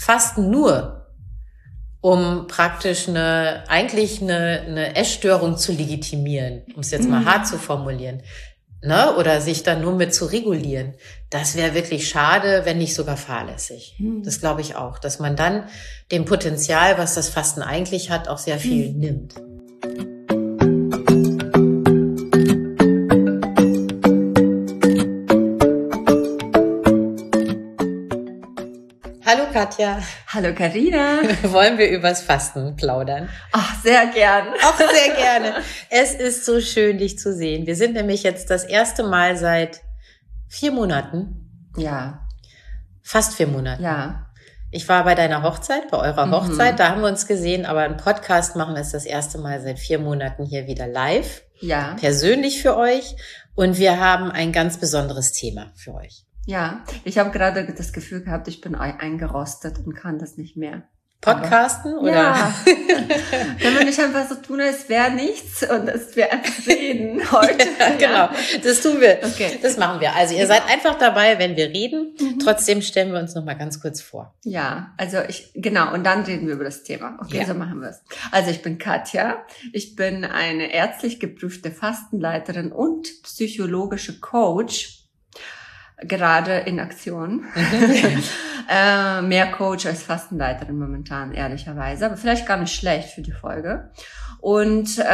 fasten nur, um praktisch eine Essstörung zu legitimieren, um es jetzt mal hart zu formulieren, ne? Oder sich dann nur mit zu regulieren. Das wäre wirklich schade, wenn nicht sogar fahrlässig. Das glaube ich auch, dass man dann dem Potenzial, was das Fasten eigentlich hat, auch sehr viel nimmt. Hallo Katja. Hallo Carina. Wollen wir übers Fasten plaudern? Ach, sehr gern. Auch sehr gerne. Es ist so schön, dich zu sehen. Wir sind nämlich jetzt das erste Mal seit 4 Monaten. Ja. Fast 4 Monaten. Ja. Ich war bei deiner Hochzeit, bei eurer Hochzeit, da haben wir uns gesehen, aber einen Podcast machen wir es das erste Mal seit 4 Monaten hier wieder live. Ja. Persönlich für euch. Und wir haben ein ganz besonderes Thema für euch. Ja, ich habe gerade das Gefühl gehabt, ich bin eingerostet und kann das nicht mehr. Podcasten oder? Ja. Wenn wir nicht einfach so tun, als wäre nichts und es wäre einfach reden heute. Ja, genau, das tun wir. Okay. Das machen wir. Also ihr seid einfach dabei, wenn wir reden. Trotzdem stellen wir uns noch mal ganz kurz vor. Ja, also und dann reden wir über das Thema. Okay, Ja. so machen wir es. Also ich bin Katja, ich bin eine ärztlich geprüfte Fastenleiterin und psychologische Coach. Gerade in Aktion. Mehr Coach als Fastenleiterin momentan, ehrlicherweise. Aber vielleicht gar nicht schlecht für die Folge. Und ich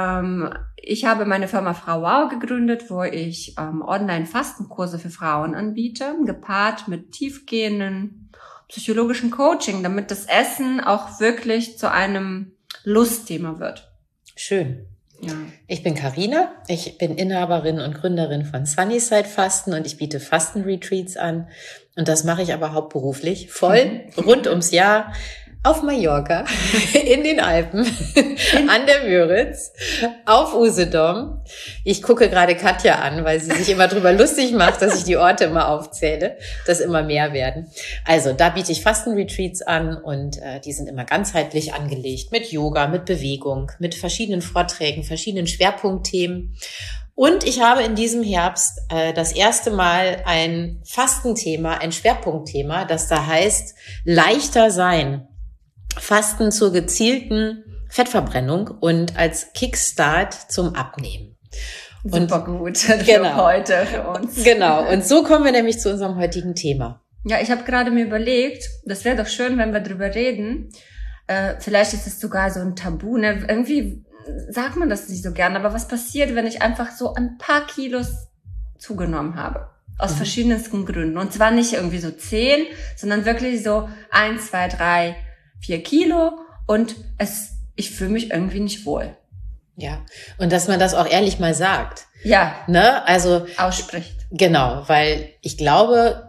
habe meine Firma Frau Wow gegründet, wo ich Online-Fastenkurse für Frauen anbiete, gepaart mit tiefgehenden psychologischen Coaching, damit das Essen auch wirklich zu einem Lustthema wird. Schön. Ja. Ich bin Carina, ich bin Inhaberin und Gründerin von Sunnyside Fasten und ich biete Fastenretreats an. Und das mache ich aber hauptberuflich, voll, rund ums Jahr, auf Mallorca, in den Alpen, an der Müritz, auf Usedom. Ich gucke gerade Katja an, weil sie sich immer drüber lustig macht, dass ich die Orte immer aufzähle, dass immer mehr werden. Also da biete ich Fastenretreats an und die sind immer ganzheitlich angelegt mit Yoga, mit Bewegung, mit verschiedenen Vorträgen, verschiedenen Schwerpunktthemen. Und ich habe in diesem Herbst das erste Mal ein Fastenthema, ein Schwerpunktthema, das da heißt leichter sein. Fasten zur gezielten Fettverbrennung und als Kickstart zum Abnehmen. Super gut genau, heute für uns. Genau, und so kommen wir nämlich zu unserem heutigen Thema. Ja, ich habe gerade mir überlegt, das wäre doch schön, wenn wir drüber reden. Vielleicht ist es sogar so ein Tabu, ne? Irgendwie sagt man das nicht so gern, aber was passiert, wenn ich einfach so ein paar Kilos zugenommen habe? Aus verschiedensten Gründen. Und zwar nicht irgendwie so 10, sondern wirklich so 1, 2, 3, 4 Kilo und ich fühle mich irgendwie nicht wohl. Ja, und dass man das auch ehrlich mal sagt. Ja. Ne? Also ausspricht. Genau, weil ich glaube,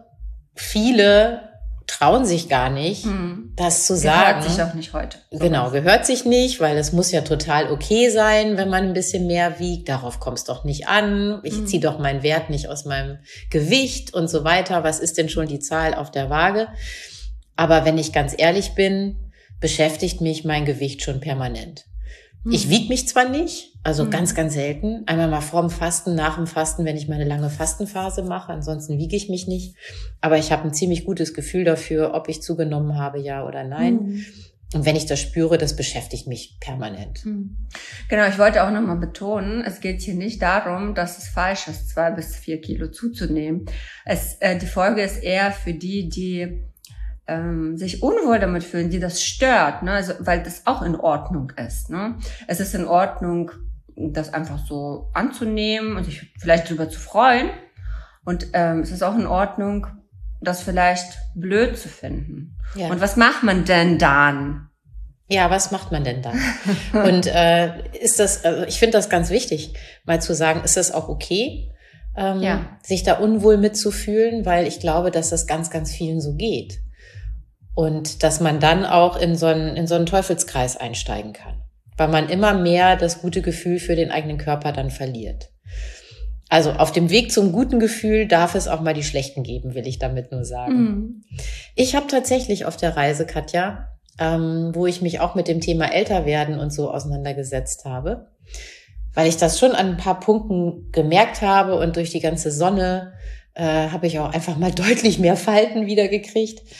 viele trauen sich gar nicht, das zu sagen. Gehört sich auch nicht heute. Genau, gehört sich nicht, weil es muss ja total okay sein, wenn man ein bisschen mehr wiegt. Darauf kommt es doch nicht an. Ich ziehe doch meinen Wert nicht aus meinem Gewicht und so weiter. Was ist denn schon die Zahl auf der Waage? Aber wenn ich ganz ehrlich bin, beschäftigt mich mein Gewicht schon permanent. Ich wiege mich zwar nicht, also ganz, ganz selten. Einmal mal vorm Fasten, nach dem Fasten, wenn ich meine lange Fastenphase mache. Ansonsten wiege ich mich nicht. Aber ich habe ein ziemlich gutes Gefühl dafür, ob ich zugenommen habe, ja oder nein. Und wenn ich das spüre, das beschäftigt mich permanent. Genau, ich wollte auch nochmal betonen, es geht hier nicht darum, dass es falsch ist, 2 bis 4 Kilo zuzunehmen. Die Folge ist eher für die sich unwohl damit fühlen, die das stört, ne? Also, weil das auch in Ordnung ist, ne? Es ist in Ordnung, das einfach so anzunehmen und sich vielleicht drüber zu freuen. Und es ist auch in Ordnung, das vielleicht blöd zu finden. Ja. Und was macht man denn dann? Ja, was macht man denn dann? Und ich finde das ganz wichtig, mal zu sagen, ist das auch okay, sich da unwohl mitzufühlen, weil ich glaube, dass das ganz, ganz vielen so geht. Und dass man dann auch in so einen Teufelskreis einsteigen kann, weil man immer mehr das gute Gefühl für den eigenen Körper dann verliert. Also auf dem Weg zum guten Gefühl darf es auch mal die schlechten geben, will ich damit nur sagen. Ich habe tatsächlich auf der Reise, Katja, wo ich mich auch mit dem Thema Älterwerden und so auseinandergesetzt habe, weil ich das schon an ein paar Punkten gemerkt habe und durch die ganze Sonne habe ich auch einfach mal deutlich mehr Falten wieder gekriegt.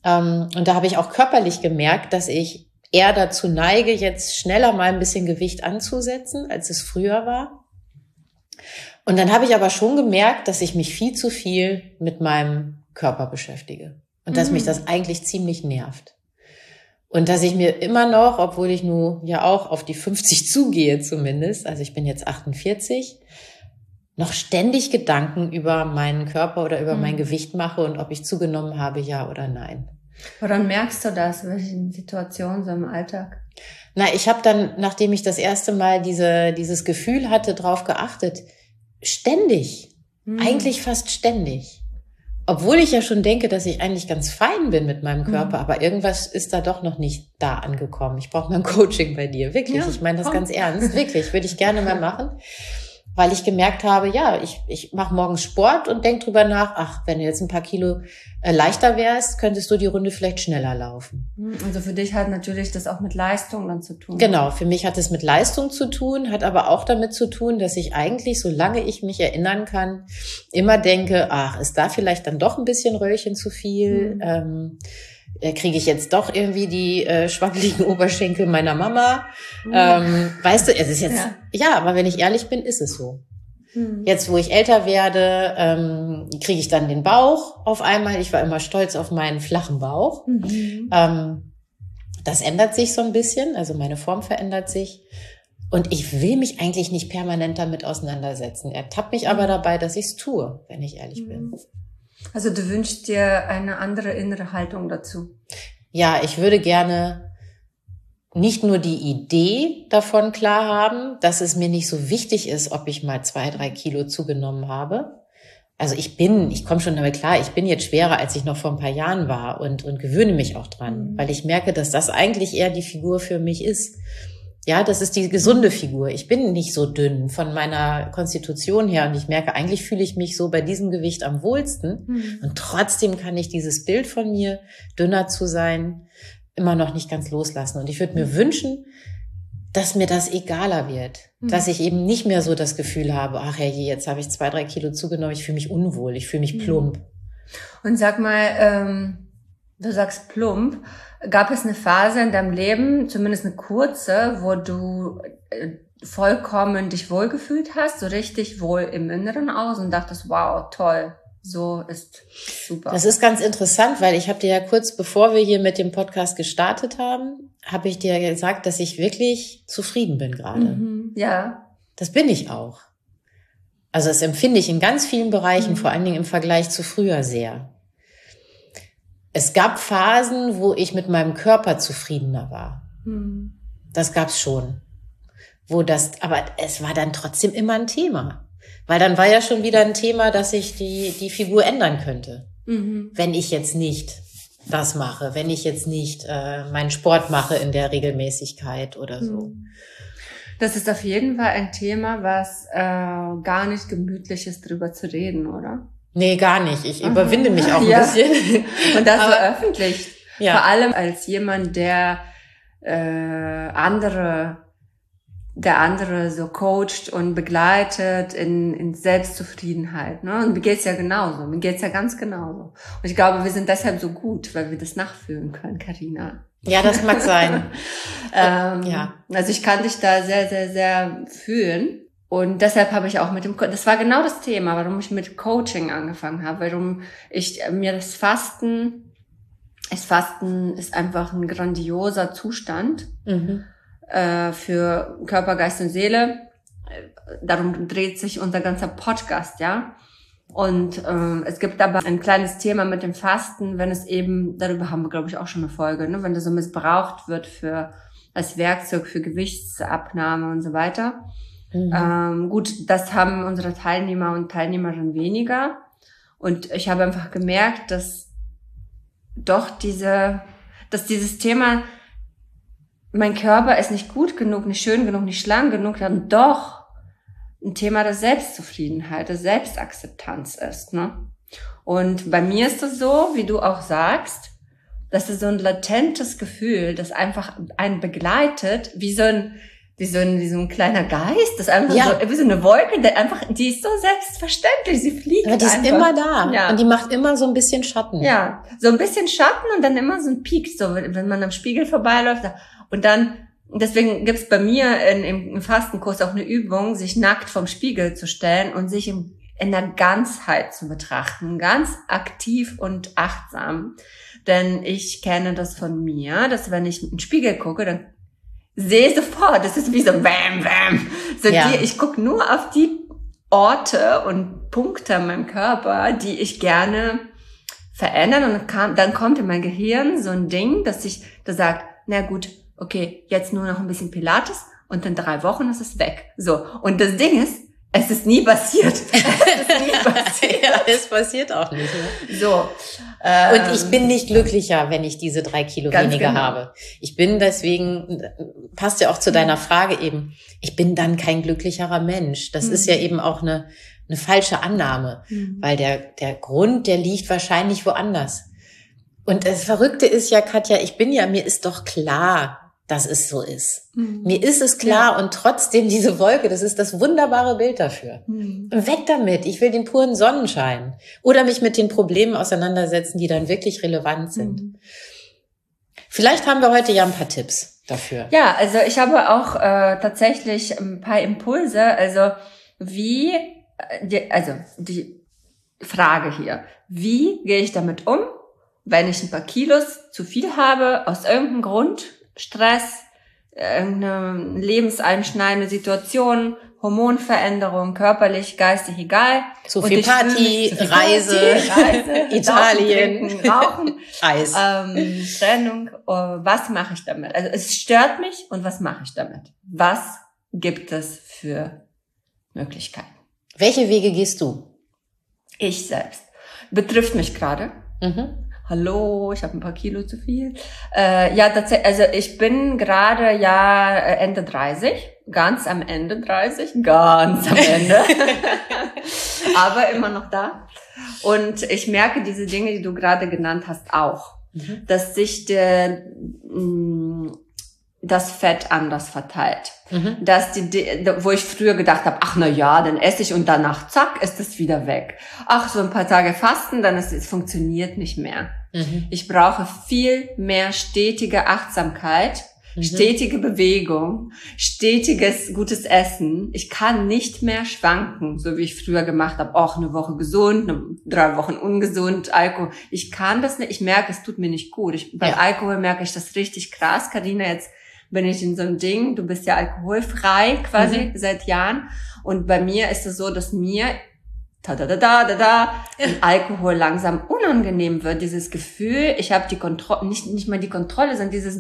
Und da habe ich auch körperlich gemerkt, dass ich eher dazu neige, jetzt schneller mal ein bisschen Gewicht anzusetzen, als es früher war. Und dann habe ich aber schon gemerkt, dass ich mich viel zu viel mit meinem Körper beschäftige. Und dass mich das eigentlich ziemlich nervt. Und dass ich mir immer noch, obwohl ich nun ja auch auf die 50 zugehe zumindest, also ich bin jetzt 48, noch ständig Gedanken über meinen Körper oder über mein Gewicht mache und ob ich zugenommen habe, ja oder nein. Woran merkst du das? In welchen Situationen so im Alltag? Na, ich habe dann, nachdem ich das erste Mal dieses Gefühl hatte, drauf geachtet, ständig, eigentlich fast ständig. Obwohl ich ja schon denke, dass ich eigentlich ganz fein bin mit meinem Körper, aber irgendwas ist da doch noch nicht da angekommen. Ich brauche mal ein Coaching bei dir, wirklich. Ja, ich meine das ganz ernst, wirklich, würde ich gerne mal machen. Weil ich gemerkt habe, ja, ich mache morgens Sport und denk drüber nach, ach, wenn du jetzt ein paar Kilo leichter wärst, könntest du die Runde vielleicht schneller laufen. Also für dich hat natürlich das auch mit Leistung dann zu tun. Genau, für mich hat es mit Leistung zu tun, hat aber auch damit zu tun, dass ich eigentlich, solange ich mich erinnern kann, immer denke, ach, ist da vielleicht dann doch ein bisschen Röllchen zu viel? Kriege ich jetzt doch irgendwie die schwabbeligen Oberschenkel meiner Mama. Weißt du, es ist jetzt, ja, aber wenn ich ehrlich bin, ist es so. Jetzt, wo ich älter werde, kriege ich dann den Bauch auf einmal. Ich war immer stolz auf meinen flachen Bauch. Das ändert sich so ein bisschen, also meine Form verändert sich. Und ich will mich eigentlich nicht permanent damit auseinandersetzen. Ertappt mich aber dabei, dass ich es tue, wenn ich ehrlich bin. Also du wünschst dir eine andere innere Haltung dazu? Ja, ich würde gerne nicht nur die Idee davon klar haben, dass es mir nicht so wichtig ist, ob ich mal 2-3 Kilo zugenommen habe. Also ich komme schon damit klar, ich bin jetzt schwerer, als ich noch vor ein paar Jahren war und gewöhne mich auch dran, weil ich merke, dass das eigentlich eher die Figur für mich ist. Ja, das ist die gesunde Figur. Ich bin nicht so dünn von meiner Konstitution her und ich merke, eigentlich fühle ich mich so bei diesem Gewicht am wohlsten. Und trotzdem kann ich dieses Bild von mir, dünner zu sein, immer noch nicht ganz loslassen. Und ich würde mir wünschen, dass mir das egaler wird. Dass ich eben nicht mehr so das Gefühl habe, ach herrje, jetzt habe ich 2-3 Kilo zugenommen, ich fühle mich unwohl, ich fühle mich plump. Und sag mal, du sagst plump. Gab es eine Phase in deinem Leben, zumindest eine kurze, wo du vollkommen dich wohlgefühlt hast, so richtig wohl im Inneren aus und dachtest, wow, toll, so ist super. Das ist ganz interessant, weil ich habe dir ja kurz, bevor wir hier mit dem Podcast gestartet haben, habe ich dir gesagt, dass ich wirklich zufrieden bin gerade. Ja. Das bin ich auch. Also das empfinde ich in ganz vielen Bereichen, vor allen Dingen im Vergleich zu früher sehr. Es gab Phasen, wo ich mit meinem Körper zufriedener war. Das gab's schon. Aber es war dann trotzdem immer ein Thema. Weil dann war ja schon wieder ein Thema, dass ich die Figur ändern könnte. Wenn ich jetzt nicht das mache, wenn ich jetzt nicht meinen Sport mache in der Regelmäßigkeit oder so. Das ist auf jeden Fall ein Thema, was gar nicht gemütlich ist, drüber zu reden, oder? Nee, gar nicht. Ich überwinde mich auch ein bisschen. Und das so öffentlich. Ja. Vor allem als jemand, der andere so coacht und begleitet in Selbstzufriedenheit. Ne? Und mir geht's ja genauso. Mir geht's ja ganz genauso. Und ich glaube, wir sind deshalb so gut, weil wir das nachfühlen können, Carina. Ja, das mag sein. Ja. Also ich kann dich da sehr, sehr, sehr fühlen. Und deshalb habe ich auch das war genau das Thema, warum ich mit Coaching angefangen habe, warum ich mir das Fasten ist einfach ein grandioser Zustand für Körper, Geist und Seele. Darum dreht sich unser ganzer Podcast, ja. Und es gibt aber ein kleines Thema mit dem Fasten, wenn es eben, darüber haben wir, glaube ich, auch schon eine Folge, ne, wenn das so missbraucht wird als Werkzeug für Gewichtsabnahme und so weiter. Gut, das haben unsere Teilnehmer und Teilnehmerinnen weniger. Und ich habe einfach gemerkt, dass dieses Thema, mein Körper ist nicht gut genug, nicht schön genug, nicht schlank genug, dann doch ein Thema der Selbstzufriedenheit, der Selbstakzeptanz ist, ne? Und bei mir ist es so, wie du auch sagst, das ist so ein latentes Gefühl, das einfach einen begleitet, wie so ein wie so ein kleiner Geist, das ist einfach so, wie so eine Wolke, die ist so selbstverständlich, sie fliegt aber die ist einfach. immer da. Ja. Und die macht immer so ein bisschen Schatten. Ja, so ein bisschen Schatten und dann immer so ein Peak, so wenn man am Spiegel vorbeiläuft. Und dann, deswegen gibt's bei mir im Fastenkurs auch eine Übung, sich nackt vorm Spiegel zu stellen und sich in der Ganzheit zu betrachten, ganz aktiv und achtsam. Denn ich kenne das von mir, dass wenn ich in den Spiegel gucke, dann sehe sofort, das ist wie so bam, bam. So ich gucke nur auf die Orte und Punkte in meinem Körper, die ich gerne verändern. Und dann kommt in mein Gehirn so ein Ding, das sagt, na gut, okay, jetzt nur noch ein bisschen Pilates und in 3 Wochen ist es weg. So. Und das Ding ist, es ist nie passiert. Es passiert auch nicht. Ne? So. Und ich bin nicht glücklicher, wenn ich diese 3 Kilo weniger habe. Ich bin deswegen, passt ja auch zu deiner Frage eben, ich bin dann kein glücklicherer Mensch. Das ist ja eben auch eine falsche Annahme, weil der Grund, der liegt wahrscheinlich woanders. Und das Verrückte ist ja, Katja, mir ist doch klar, dass es so ist. Mir ist es klar und trotzdem diese Wolke, das ist das wunderbare Bild dafür. Weg damit, ich will den puren Sonnenschein oder mich mit den Problemen auseinandersetzen, die dann wirklich relevant sind. Vielleicht haben wir heute ja ein paar Tipps dafür. Ja, also ich habe auch tatsächlich ein paar Impulse, also die Frage hier, wie gehe ich damit um, wenn ich ein paar Kilos zu viel habe, aus irgendeinem Grund, Stress, irgendeine lebenseinschneidende Situation, Hormonveränderung, körperlich, geistig, egal. Zu viel Party, Reise, Italien, trinken, Rauchen, Eis. Trennung. Was mache ich damit? Also es stört mich und was mache ich damit? Was gibt es für Möglichkeiten? Welche Wege gehst du? Ich selbst. Betrifft mich gerade. Hallo, ich habe ein paar Kilo zu viel. Ja, tatsächlich, also ich bin gerade Ende 30, ganz am Ende 30, ganz am Ende, aber immer noch da. Und ich merke diese Dinge, die du gerade genannt hast, auch, dass sich das Fett anders verteilt. Dass wo ich früher gedacht habe, ach na ja, dann esse ich und danach zack, ist es wieder weg. Ach, so ein paar Tage fasten, dann es funktioniert nicht mehr. Ich brauche viel mehr stetige Achtsamkeit, stetige Bewegung, stetiges gutes Essen. Ich kann nicht mehr schwanken, so wie ich früher gemacht habe. Auch eine Woche gesund, 3 Wochen ungesund, Alkohol. Ich kann das nicht. Ich merke, es tut mir nicht gut. Bei Alkohol merke ich das richtig krass. Carina, jetzt bin ich in so einem Ding, du bist ja alkoholfrei quasi seit Jahren. Und bei mir ist es so, dass mir Alkohol langsam unangenehm wird. Dieses Gefühl, ich habe die Kontrolle, nicht mal die Kontrolle, sondern dieses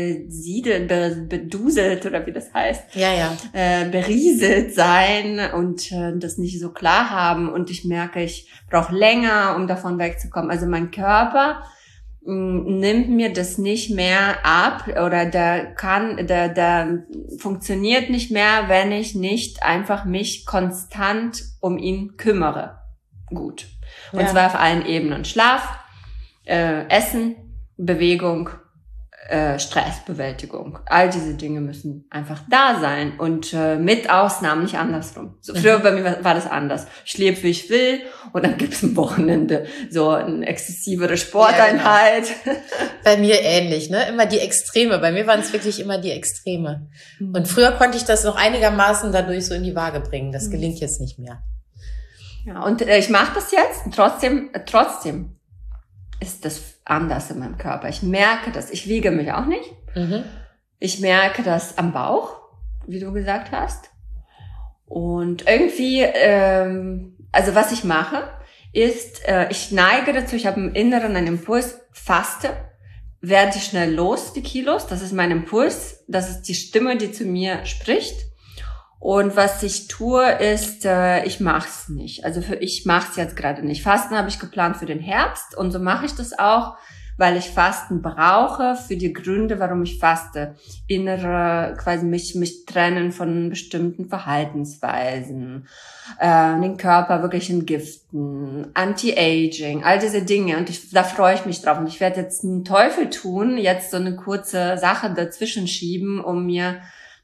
beduselt oder wie das heißt. Berieselt sein und das nicht so klar haben. Und ich merke, ich brauche länger, um davon wegzukommen. Also mein Körper nimmt mir das nicht mehr ab oder der funktioniert nicht mehr, wenn ich nicht einfach mich konstant um ihn kümmere. Gut. Und zwar auf allen Ebenen. Schlaf, Essen, Bewegung, Stressbewältigung. All diese Dinge müssen einfach da sein und mit Ausnahmen, nicht andersrum. So, früher bei mir war das anders. Ich lebe, wie ich will und dann gibt's am Wochenende so eine exzessivere Sporteinheit. Ja, genau. Bei mir ähnlich, ne? Immer die Extreme. Bei mir waren es wirklich immer die Extreme. Und früher konnte ich das noch einigermaßen dadurch so in die Waage bringen. Das gelingt jetzt nicht mehr. Ja, und ich mache das jetzt. Trotzdem ist das anders in meinem Körper. Ich merke das. Ich wiege mich auch nicht. Ich merke das am Bauch, wie du gesagt hast. Und irgendwie, also was ich mache, ist, ich neige dazu, ich habe im Inneren einen Impuls, faste, werde schnell los, die Kilos. Das ist mein Impuls. Das ist die Stimme, die zu mir spricht. Und was ich tue, ist, ich mach's nicht. Also ich mach's jetzt gerade nicht. Fasten habe ich geplant für den Herbst und so mache ich das auch, weil ich Fasten brauche für die Gründe, warum ich faste. Innere, quasi mich trennen von bestimmten Verhaltensweisen, den Körper wirklich entgiften, Anti-Aging, all diese Dinge. Und da freue ich mich drauf. Und ich werde jetzt einen Teufel tun, jetzt so eine kurze Sache dazwischen schieben, um mir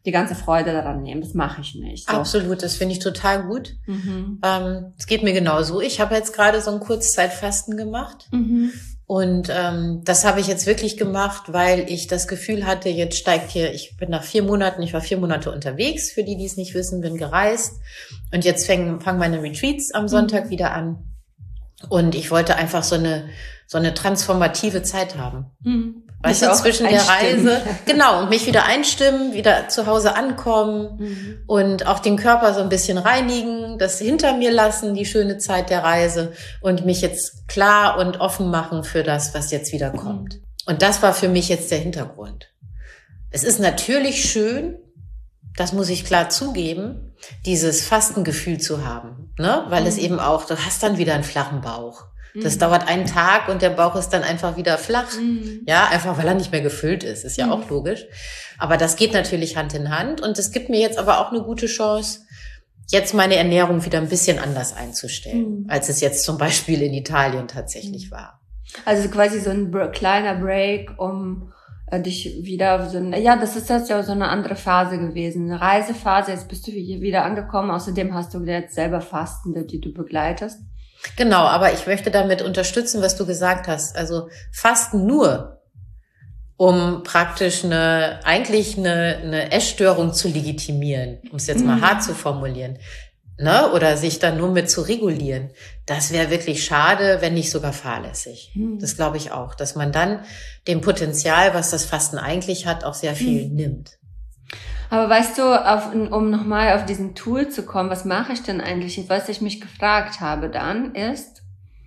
die ganze Freude daran nehmen. Das mache ich nicht. So. Absolut, das finde ich total gut. Es geht mir genauso. Ich habe jetzt gerade so ein Kurzzeitfasten gemacht. Und das habe ich jetzt wirklich gemacht, weil ich das Gefühl hatte, jetzt steigt hier, ich war 4 Monate unterwegs, für die es nicht wissen, bin gereist. Und jetzt fangen meine Retreats am Sonntag wieder an. Und ich wollte einfach so eine transformative Zeit haben. Weißt du, zwischen der Reise, genau, und mich wieder einstimmen, wieder zu Hause ankommen und auch den Körper so ein bisschen reinigen, das hinter mir lassen, die schöne Zeit der Reise und mich jetzt klar und offen machen für das, was jetzt wieder kommt. Und das war für mich jetzt der Hintergrund. Es ist natürlich schön, das muss ich klar zugeben, dieses Fastengefühl zu haben, ne? Weil es eben auch, du hast dann wieder einen flachen Bauch. Das dauert einen Tag und der Bauch ist dann einfach wieder flach. Ja, einfach weil er nicht mehr gefüllt ist ja auch logisch. Aber das geht natürlich Hand in Hand und es gibt mir jetzt aber auch eine gute Chance, jetzt meine Ernährung wieder ein bisschen anders einzustellen, als es jetzt zum Beispiel in Italien tatsächlich war. Also quasi so ein kleiner Break, um dich wieder das ist jetzt ja so eine andere Phase gewesen, eine Reisephase, jetzt bist du hier wieder angekommen, außerdem hast du jetzt selber Fastende, die du begleitest. Genau, aber ich möchte damit unterstützen, was du gesagt hast. Also Fasten nur, um praktisch eine Essstörung zu legitimieren, um es jetzt mal hart zu formulieren, ne? Oder sich dann nur mit zu regulieren. Das wäre wirklich schade, wenn nicht sogar fahrlässig. Das glaube ich auch, dass man dann dem Potenzial, was das Fasten eigentlich hat, auch sehr viel nimmt. Aber weißt du, um nochmal auf diesen Tool zu kommen, was mache ich denn eigentlich? Was ich mich gefragt habe dann ist,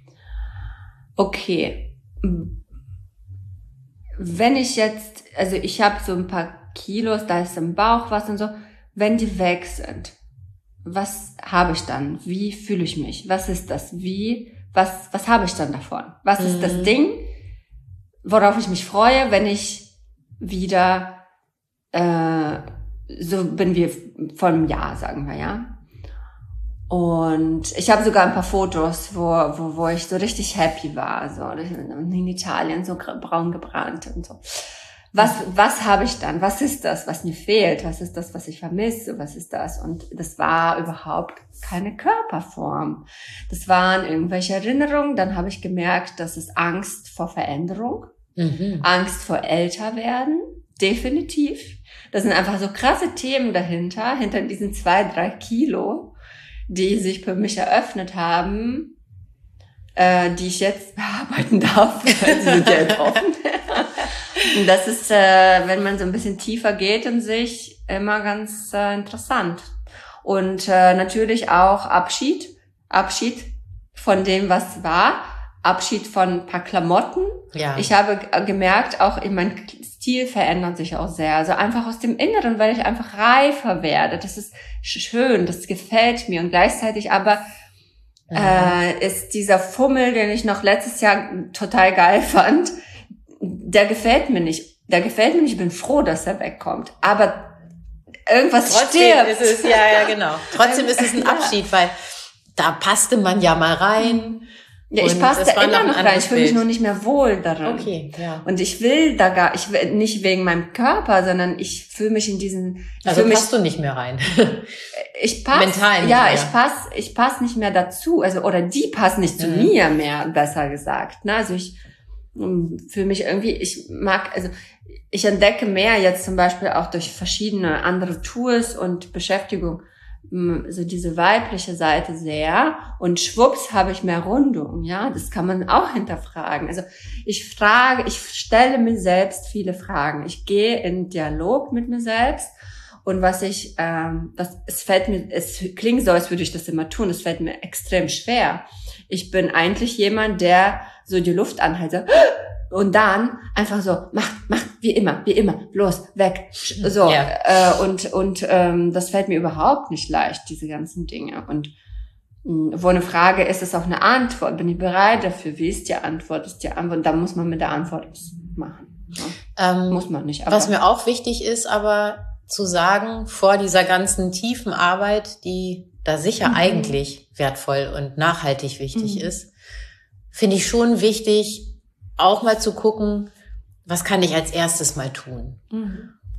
okay, wenn ich jetzt, also ich habe so ein paar Kilos, da ist im Bauch was und so, wenn die weg sind, was habe ich dann? Wie fühle ich mich? Was ist das? Was habe ich dann davon? Was ist das Ding, worauf ich mich freue, wenn ich wieder so bin wie vor einem Jahr, sagen wir, ja. Und ich habe sogar ein paar Fotos, wo ich so richtig happy war, so in Italien, so braun gebrannt und so. Was habe ich dann? Was ist das, was mir fehlt? Was ist das, was ich vermisse? Was ist das? Und das war überhaupt keine Körperform. Das waren irgendwelche Erinnerungen. Dann habe ich gemerkt, das ist Angst vor Veränderung, Angst vor Älterwerden, definitiv. Das sind einfach so krasse Themen hinter diesen 2-3 Kilo, die sich für mich eröffnet haben, die ich jetzt bearbeiten darf, weil sie sind ja jetzt offen. Und das ist, wenn man so ein bisschen tiefer geht in sich, immer ganz interessant. Und natürlich auch Abschied von dem, was war, Abschied von ein paar Klamotten. Ja. Ich habe gemerkt, auch mein Stil verändert sich auch sehr. Also einfach aus dem Inneren, weil ich einfach reifer werde. Das ist schön, das gefällt mir. Und gleichzeitig aber ist dieser Fummel, den ich noch letztes Jahr total geil fand, der gefällt mir nicht. Ich bin froh, dass er wegkommt. Aber irgendwas stirbt. Ist es, ja, genau. Trotzdem ist es ein Abschied, weil da passte man ja mal rein. Ja, ich passe da immer noch rein. Ich fühle mich nur nicht mehr wohl darin. Okay, ja. Und ich will nicht wegen meinem Körper, sondern ich fühle mich in diesen... Also passt du nicht mehr rein? Ich passe... Mental nicht ja, mehr. Ich passe nicht mehr dazu. Also, oder die passen nicht zu mir mehr, besser gesagt. Ne? Also ich fühle mich irgendwie... ich entdecke mehr jetzt zum Beispiel auch durch verschiedene andere Tools und Beschäftigung, so diese weibliche Seite sehr, und schwupps habe ich mehr Rundung, ja, das kann man auch hinterfragen. Also ich stelle mir selbst viele Fragen, ich gehe in Dialog mit mir selbst, und es klingt so, als würde ich das immer tun, es fällt mir extrem schwer. Ich bin eigentlich jemand, der so die Luft anhält, und dann einfach so, mach, wie immer, los, weg, so, ja. Und das fällt mir überhaupt nicht leicht, diese ganzen Dinge. Und wo eine Frage ist, ist auch eine Antwort. Bin ich bereit dafür? Wie ist die Antwort? Da muss man mit der Antwort was machen. Ja? Muss man nicht. Was mir auch wichtig ist, aber zu sagen, vor dieser ganzen tiefen Arbeit, die da sicher eigentlich wertvoll und nachhaltig wichtig ist, finde ich schon wichtig, auch mal zu gucken, was kann ich als erstes mal tun?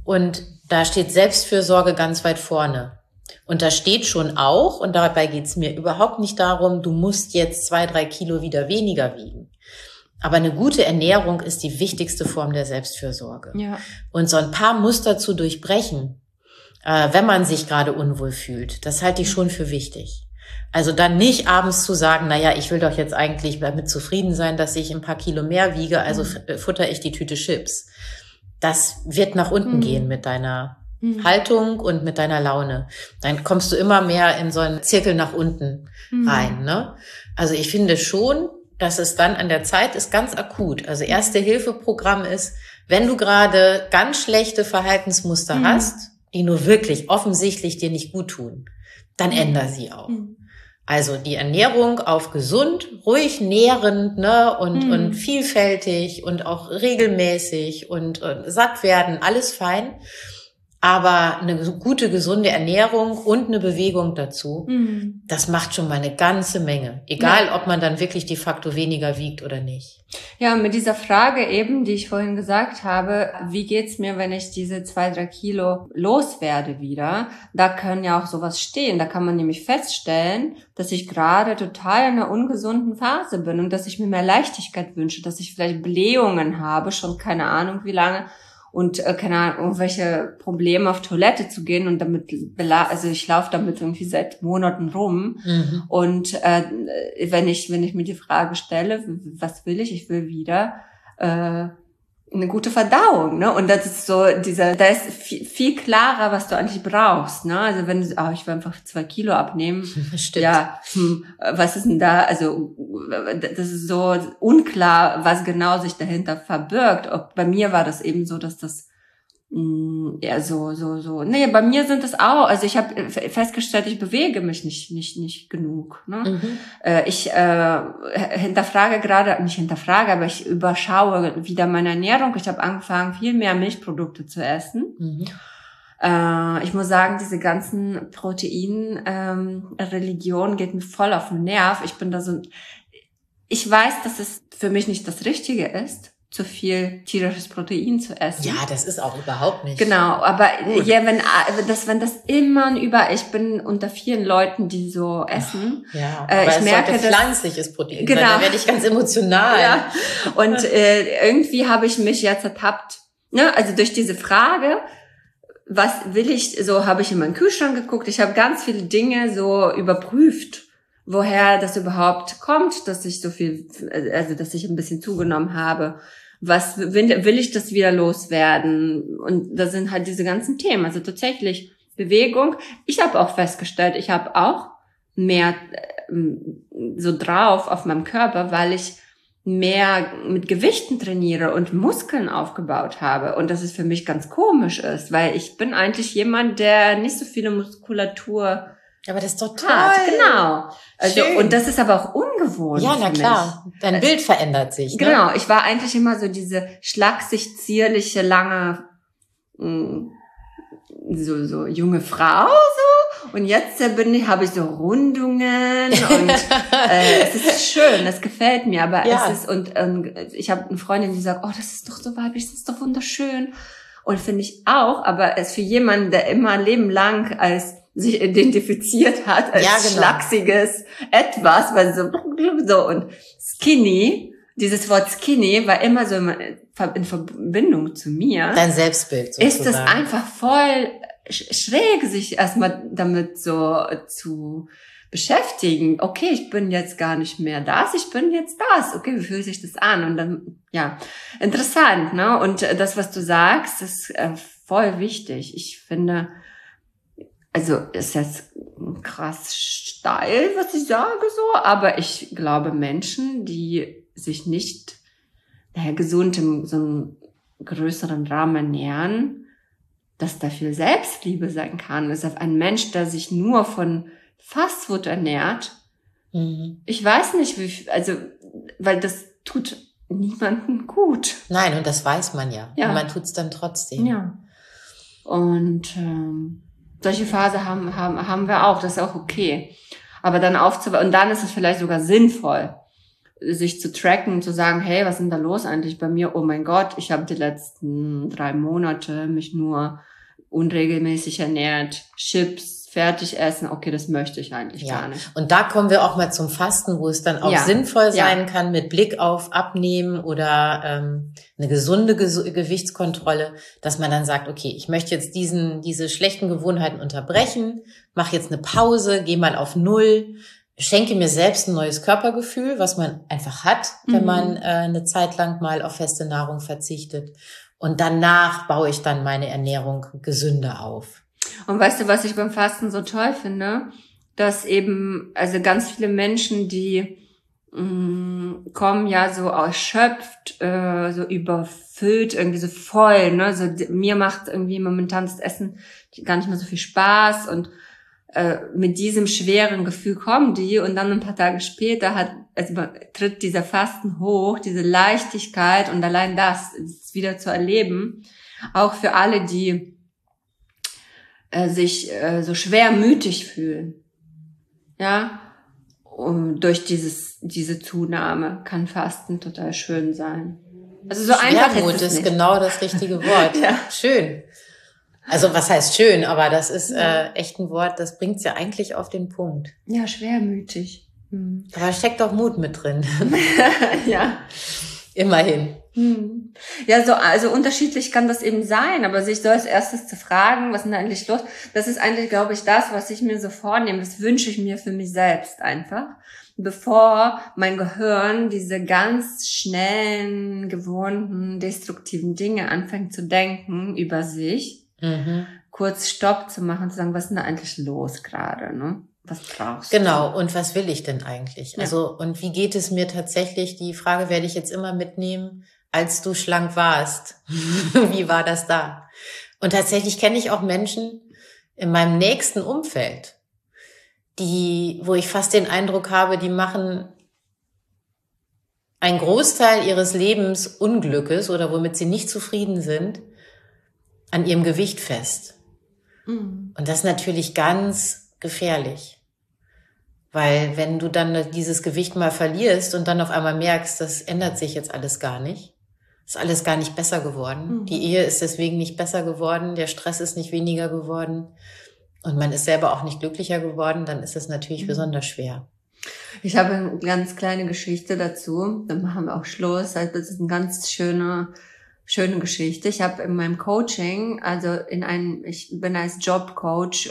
Und da steht Selbstfürsorge ganz weit vorne. Und da steht schon auch, und dabei geht's mir überhaupt nicht darum, du musst jetzt 2-3 Kilo wieder weniger wiegen. Aber eine gute Ernährung ist die wichtigste Form der Selbstfürsorge. Ja. Und so ein paar Muster zu durchbrechen, wenn man sich gerade unwohl fühlt, das halte ich schon für wichtig. Also dann nicht abends zu sagen, naja, ich will doch jetzt eigentlich damit zufrieden sein, dass ich ein paar Kilo mehr wiege, also futter ich die Tüte Chips. Das wird nach unten gehen mit deiner Haltung und mit deiner Laune. Dann kommst du immer mehr in so einen Zirkel nach unten rein, ne? Also ich finde schon, dass es dann an der Zeit ist, ganz akut. Also Erste-Hilfe-Programm ist, wenn du gerade ganz schlechte Verhaltensmuster hast, die nur wirklich offensichtlich dir nicht gut tun, dann änder sie auch. Also die Ernährung auf gesund, ruhig nährend, ne, und vielfältig und auch regelmäßig und satt werden, alles fein. Aber eine gute, gesunde Ernährung und eine Bewegung dazu, das macht schon mal eine ganze Menge. Egal, ob man dann wirklich de facto weniger wiegt oder nicht. Ja, mit dieser Frage eben, die ich vorhin gesagt habe, wie geht's mir, wenn ich diese 2-3 Kilo loswerde wieder? Da können ja auch sowas stehen. Da kann man nämlich feststellen, dass ich gerade total in einer ungesunden Phase bin und dass ich mir mehr Leichtigkeit wünsche, dass ich vielleicht Blähungen habe, schon keine Ahnung wie lange. Und keine Ahnung, irgendwelche Probleme auf Toilette zu gehen und damit, also ich laufe damit irgendwie seit Monaten rum. Und wenn ich mir die Frage stelle, was will ich? Ich will wieder eine gute Verdauung, ne? Und das ist so da ist viel klarer, was du eigentlich brauchst, ne? Also wenn du, ich will einfach 2 Kilo abnehmen. Stimmt. Ja, was ist denn da? Also das ist so unklar, was genau sich dahinter verbirgt. Bei mir war das eben so, dass das ja nee, bei mir sind es auch, also ich habe festgestellt, ich bewege mich nicht genug, ne? Ich hinterfrage gerade, nicht hinterfrage, aber ich überschaue wieder meine Ernährung. Ich habe angefangen, viel mehr Milchprodukte zu essen. Ich muss sagen, diese ganzen Religion geht mir voll auf den Nerv. Ich weiß, dass es für mich nicht das Richtige ist, zu viel tierisches Protein zu essen. Ja, das ist auch überhaupt nicht. Genau, aber ja, wenn das immer und überall, ich bin unter vielen Leuten, die so essen. Ja, aber ich merke, dass pflanzliches Protein genau. sein, da werde ich ganz emotional. Ja. Und irgendwie habe ich mich jetzt ertappt, ne? Also durch diese Frage, was will ich, so habe ich in meinen Kühlschrank geguckt, ich habe ganz viele Dinge so überprüft, woher das überhaupt kommt, dass ich so viel, also dass ich ein bisschen zugenommen habe. Was will ich das wieder loswerden? Und da sind halt diese ganzen Themen. Also tatsächlich Bewegung. Ich habe auch festgestellt, ich habe auch mehr so drauf auf meinem Körper, weil ich mehr mit Gewichten trainiere und Muskeln aufgebaut habe. Und das ist für mich ganz komisch ist, weil ich bin eigentlich jemand, der nicht so viele Muskulatur aber das ist doch toll. Genau. Also, und das ist aber auch ungewohnt. Ja, na klar. Dein Bild verändert sich. Ne? Genau. Ich war eigentlich immer so diese schlaksig, zierliche, lange, so junge Frau, so. Und jetzt habe ich so Rundungen und es ist schön, es gefällt mir, aber es ist, und ich habe eine Freundin, die sagt, das ist doch so weiblich, das ist doch wunderschön. Und finde ich auch, aber es für jemanden, der immer ein Leben lang sich identifiziert hat als schlachsiges Etwas, weil so und skinny, dieses Wort skinny war immer so in Verbindung zu mir. Dein Selbstbild sozusagen. Ist es einfach voll schräg, sich erstmal damit so zu beschäftigen. Okay, ich bin jetzt gar nicht mehr das, ich bin jetzt das. Okay, wie fühlt sich das an? Und dann, ja, interessant, ne? Und das, was du sagst, ist voll wichtig. Ich finde, also ist jetzt krass steil, was ich sage so, aber ich glaube, Menschen, die sich nicht gesund in so einem größeren Rahmen ernähren, dass da viel Selbstliebe sein kann. Ist auf ein Mensch, der sich nur von Fastfood ernährt. Ich weiß nicht, weil das tut niemandem gut. Nein, und das weiß man ja. Und man tut's dann trotzdem. Ja. Und solche Phase haben wir auch, das ist auch okay. Aber dann und dann ist es vielleicht sogar sinnvoll, sich zu tracken, zu sagen, hey, was ist denn da los eigentlich bei mir? Oh mein Gott, ich habe die letzten 3 Monate mich nur unregelmäßig ernährt, Chips, fertig essen, okay, das möchte ich eigentlich gar nicht. Und da kommen wir auch mal zum Fasten, wo es dann auch sinnvoll sein kann, mit Blick auf Abnehmen oder eine gesunde Gewichtskontrolle, dass man dann sagt, okay, ich möchte jetzt diese schlechten Gewohnheiten unterbrechen, mache jetzt eine Pause, gehe mal auf 0, schenke mir selbst ein neues Körpergefühl, was man einfach hat, wenn man eine Zeit lang mal auf feste Nahrung verzichtet. Und danach baue ich dann meine Ernährung gesünder auf. Und weißt du, was ich beim Fasten so toll finde? Dass eben, also ganz viele Menschen, die kommen ja so erschöpft, so überfüllt, irgendwie so voll, ne? So, mir macht irgendwie momentan das Essen gar nicht mehr so viel Spaß und mit diesem schweren Gefühl kommen die und dann ein paar Tage später tritt dieser Fasten hoch, diese Leichtigkeit und allein das ist wieder zu erleben, auch für alle, die sich so schwermütig fühlen, ja, durch diese Zunahme kann Fasten total schön sein. Also so einfach ist genau das richtige Wort. Ja. Schön. Also was heißt schön, aber das ist echt ein Wort, das bringt's ja eigentlich auf den Punkt. Ja, schwermütig. Aber steckt doch Mut mit drin. Ja. Immerhin. Ja, also unterschiedlich kann das eben sein, aber sich so als erstes zu fragen, was ist denn da eigentlich los? Das ist eigentlich, glaube ich, das, was ich mir so vornehme. Das wünsche ich mir für mich selbst einfach. Bevor mein Gehirn diese ganz schnellen, gewohnten, destruktiven Dinge anfängt zu denken über sich, kurz Stopp zu machen, zu sagen, was ist denn da eigentlich los gerade, ne? Was brauchst du? Genau, und was will ich denn eigentlich? Ja. Also, und wie geht es mir tatsächlich? Die Frage werde ich jetzt immer mitnehmen, als du schlank warst. Wie war das da? Und tatsächlich kenne ich auch Menschen in meinem nächsten Umfeld, wo ich fast den Eindruck habe, die machen einen Großteil ihres Lebensunglückes oder womit sie nicht zufrieden sind, an ihrem Gewicht fest. Und das ist natürlich ganz gefährlich. Weil wenn du dann dieses Gewicht mal verlierst und dann auf einmal merkst, das ändert sich jetzt alles gar nicht, ist alles gar nicht besser geworden. Die Ehe ist deswegen nicht besser geworden, der Stress ist nicht weniger geworden und man ist selber auch nicht glücklicher geworden, dann ist es natürlich besonders schwer. Ich habe eine ganz kleine Geschichte dazu, dann machen wir auch Schluss. Also das ist eine ganz schöne Geschichte. Ich habe in meinem Coaching, ich bin als Jobcoach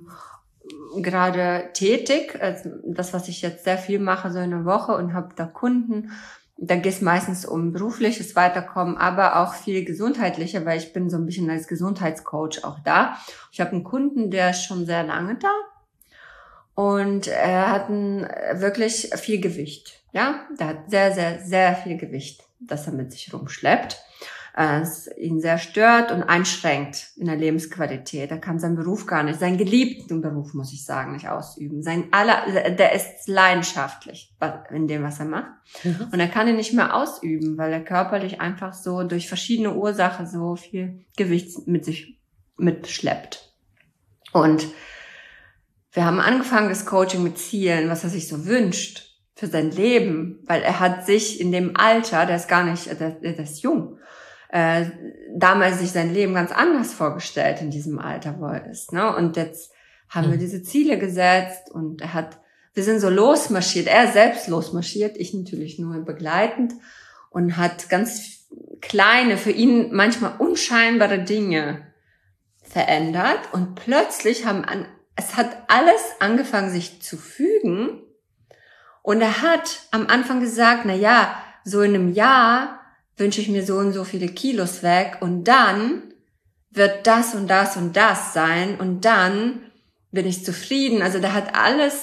gerade tätig, also das, was ich jetzt sehr viel mache, so in der Woche und habe da Kunden. Da geht es meistens um berufliches Weiterkommen, aber auch viel gesundheitlicher, weil ich bin so ein bisschen als Gesundheitscoach auch da. Ich habe einen Kunden, der ist schon sehr lange da und er hat wirklich viel Gewicht. Ja, der hat sehr, sehr, sehr viel Gewicht, das er mit sich rumschleppt. Es ihn sehr stört und einschränkt in der Lebensqualität. Er kann seinen Beruf gar nicht, seinen geliebten Beruf, muss ich sagen, nicht ausüben. Der ist leidenschaftlich in dem, was er macht. Und er kann ihn nicht mehr ausüben, weil er körperlich einfach so durch verschiedene Ursachen so viel Gewicht mit sich mitschleppt. Und wir haben angefangen, das Coaching mit Zielen, was er sich so wünscht für sein Leben, weil er hat sich in dem Alter, der ist jung, damals sich sein Leben ganz anders vorgestellt in diesem Alter, wo er ist, ne? Und jetzt haben wir diese Ziele gesetzt und wir sind so losmarschiert, er selbst losmarschiert, ich natürlich nur begleitend und hat ganz kleine, für ihn manchmal unscheinbare Dinge verändert und plötzlich es hat alles angefangen sich zu fügen und er hat am Anfang gesagt, na ja, so in einem Jahr wünsche ich mir so und so viele Kilos weg und dann wird das und das und das sein und dann bin ich zufrieden. Also da hat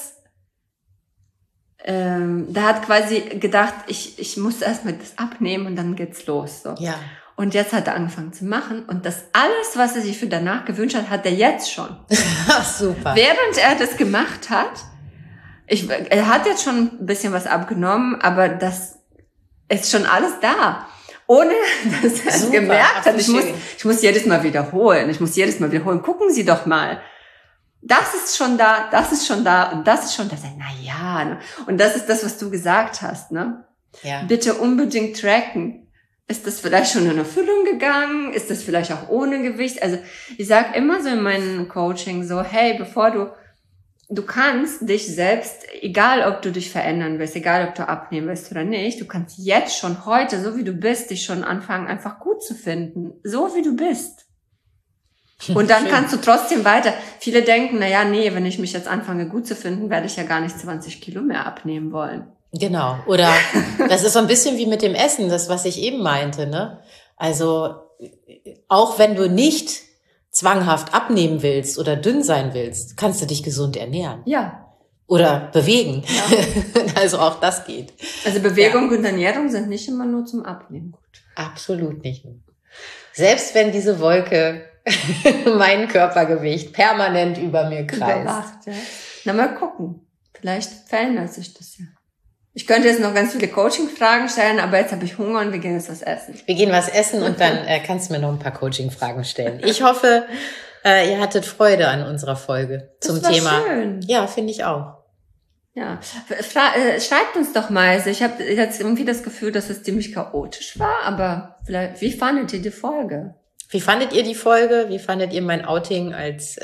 quasi gedacht, ich muss erstmal das abnehmen und dann geht's los. So. Ja. Und jetzt hat er angefangen zu machen und das alles, was er sich für danach gewünscht hat, hat er jetzt schon. Ach, super. Während er das gemacht hat, er hat jetzt schon ein bisschen was abgenommen, aber das ist schon alles da. Ohne, dass er es gemerkt hat. Ich muss jedes Mal wiederholen. Gucken Sie doch mal. das ist schon da und das ist schon da. Na ja, ne? Und das ist das, was du gesagt hast, ne? Ja. Bitte unbedingt tracken. Ist das vielleicht schon in Erfüllung gegangen? Ist das vielleicht auch ohne Gewicht? Also ich sage immer so in meinem Coaching so, hey, bevor du kannst dich selbst, egal ob du dich verändern willst, egal ob du abnehmen willst oder nicht, du kannst jetzt schon heute, so wie du bist, dich schon anfangen, einfach gut zu finden. So wie du bist. Und dann kannst du trotzdem weiter. Viele denken, na ja, nee, wenn ich mich jetzt anfange gut zu finden, werde ich ja gar nicht 20 Kilo mehr abnehmen wollen. Genau. Oder das ist so ein bisschen wie mit dem Essen, das, was ich eben meinte, ne? Also, auch wenn du nicht zwanghaft abnehmen willst oder dünn sein willst, kannst du dich gesund ernähren. Ja. Oder bewegen. Ja. Also auch das geht. Also Bewegung und Ernährung sind nicht immer nur zum Abnehmen gut. Absolut nicht. Selbst wenn diese Wolke mein Körpergewicht permanent über mir kreist. Überwacht, ja. Na, mal gucken. Vielleicht verändert sich das ja. Ich könnte jetzt noch ganz viele Coaching-Fragen stellen, aber jetzt habe ich Hunger und wir gehen jetzt was essen. Wir gehen was essen und dann kannst du mir noch ein paar Coaching-Fragen stellen. Ich hoffe, ihr hattet Freude an unserer Folge zum Thema. Schön. Ja, finde ich auch. Ja, schreibt uns doch mal. Also ich habe jetzt irgendwie das Gefühl, dass es ziemlich chaotisch war, aber vielleicht, wie fandet ihr die Folge? Wie fandet ihr die Folge? Wie fandet ihr mein Outing als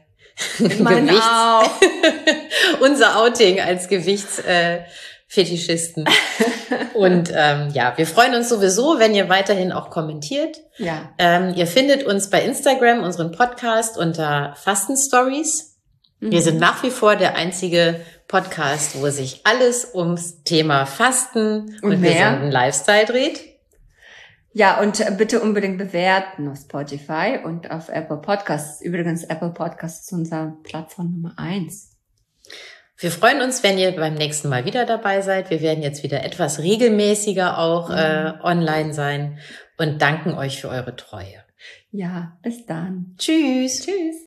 unser Outing als Gewichtsfetischisten? Und ja, wir freuen uns sowieso, wenn ihr weiterhin auch kommentiert. Ja. Ihr findet uns bei Instagram, unseren Podcast, unter Fastenstories. Wir sind nach wie vor der einzige Podcast, wo sich alles ums Thema Fasten und gesunden Lifestyle dreht. Ja, und bitte unbedingt bewerten auf Spotify und auf Apple Podcasts. Übrigens, Apple Podcasts ist unsere Plattform Nummer 1. Wir freuen uns, wenn ihr beim nächsten Mal wieder dabei seid. Wir werden jetzt wieder etwas regelmäßiger auch online sein und danken euch für eure Treue. Ja, bis dann. Tschüss. Tschüss.